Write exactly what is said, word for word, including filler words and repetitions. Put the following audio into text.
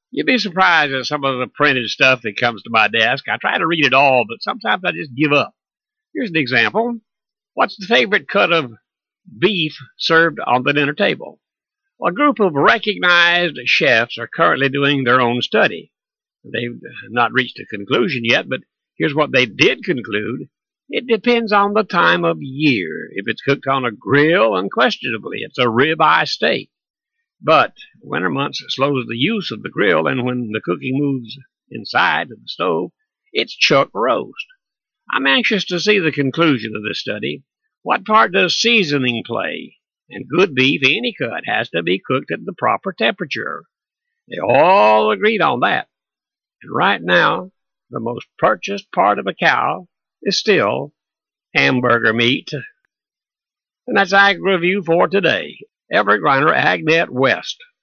You'd be surprised at some of the printed stuff that comes to my desk. I try to read it all, but sometimes I just give up. Here's an example. What's the favorite cut of beef served on the dinner table? Well, a group of recognized chefs are currently doing their own study. They've not reached a conclusion yet, but here's what they did conclude. It depends on the time of year. If it's cooked on a grill, unquestionably, it's a ribeye steak. But winter months slows the use of the grill, and when the cooking moves inside of the stove, it's chuck roast. I'm anxious to see the conclusion of this study. What part does seasoning play? And good beef, any cut, has to be cooked at the proper temperature. They all agreed on that. And right now, the most purchased part of a cow is still hamburger meat. And that's Ag Review for today. Everett Griner, AgNet West.